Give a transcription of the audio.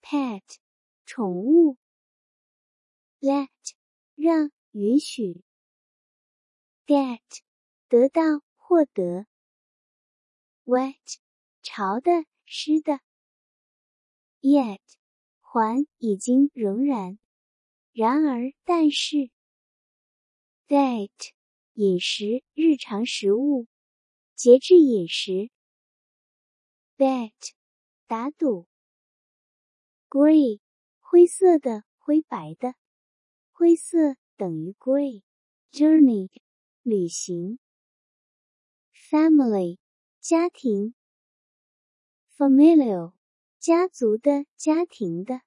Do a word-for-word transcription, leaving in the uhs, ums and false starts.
pet 宠物 let 让允许 get 得到获得 wet 潮的湿的 yet 还已经仍然然而但是 date 饮食日常食物节制饮食 bet 打赌 grey 灰色的灰白的灰色等于 grey journey 旅行 family 家庭 familial 家族的家庭的